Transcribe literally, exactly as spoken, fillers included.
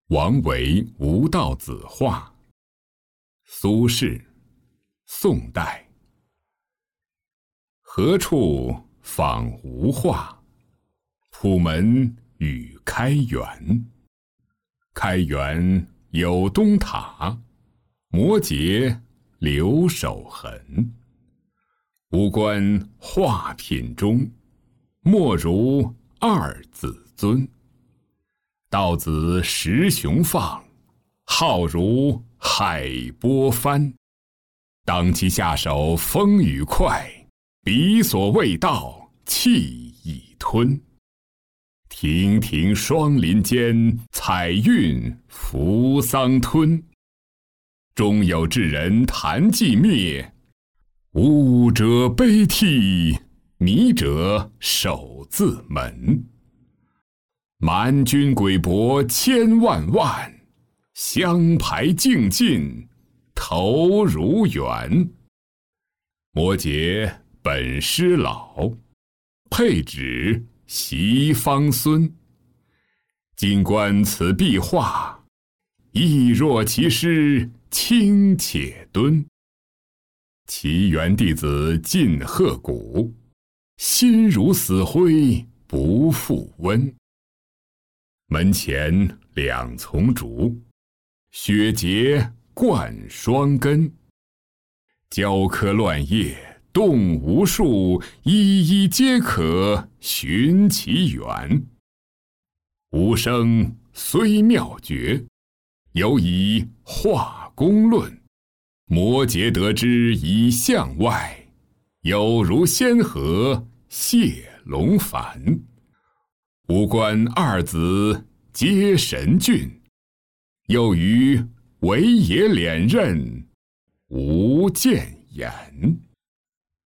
王维吴道子画。苏轼，宋代。何处访无画？浦门与开元。开元有东塔，摩诘留守痕。无关画品中，莫如二子尊。道子识雄放，浩如海波翻。当其下手风雨快，彼所未到气已吞。亭亭双林间，彩韵扶桑吞。中有志人谈寂灭，悟者悲涕，迷者手自扪。蛮军诡薄千万万，相排竞尽头如圆。摩诘本师老，佩指袭方孙。今观此壁画，亦若其师卿且敦。其园弟子尽鹤骨，心如死灰不复温。门前两丛竹，雪结冠霜根。交柯乱叶动无数，一一皆可寻其源。吾生虽妙绝，犹以画工论。摩诘得之以向外，有如仙鹤谢龙凡。吾观二子皆神俊，又于惟野敛刃无谏言。